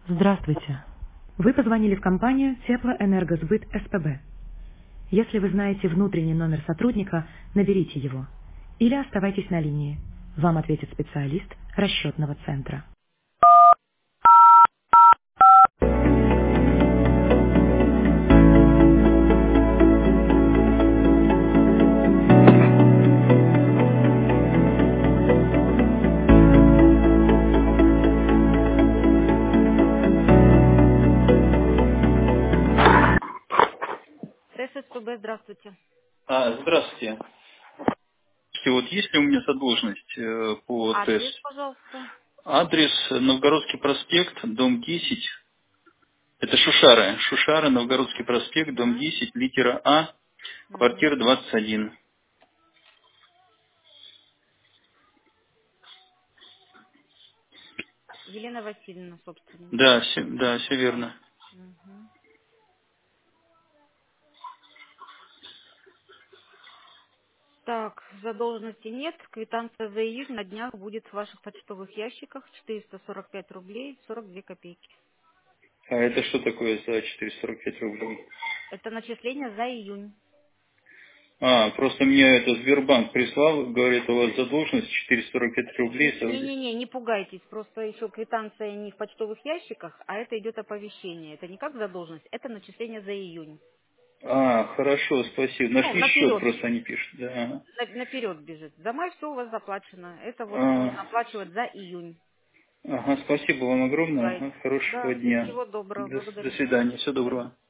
Здравствуйте. Вы позвонили в компанию Теплоэнергосбыт СПБ. Если вы знаете внутренний номер сотрудника, наберите его. Или оставайтесь на линии. Вам ответит специалист расчетного центра. СПБ, здравствуйте. Здравствуйте. Вот есть ли у меня задолженность по ТЭС? Адрес, пожалуйста. Адрес Новгородский проспект, дом 10. Это Шушары. Шушары, Новгородский проспект, дом 10, литера А, Мгм. квартира 21. Елена Васильевна, собственник, да? Да, все верно. Мгм. Так, задолженности нет. Квитанция за июнь на днях будет в ваших почтовых ящиках. 445 рублей 42 копейки. А это что такое за 445 рублей? Это начисление за июнь. Просто мне это Сбербанк прислал, говорит, у вас задолженность 445 рублей. Не-не-не, не пугайтесь, просто еще квитанция не в почтовых ящиках, а это идет оповещение. Это не как задолженность, это начисление за июнь. Хорошо, спасибо. Ну, Нашли счет, наперед, просто они пишут. Да. наперед бежит. За май все у вас заплачено. Это вот будем А, оплачивать за июнь. Спасибо вам Не огромное. пугайтесь. Хорошего Да, дня. всего доброго, До благодарю. свидания. Всего доброго.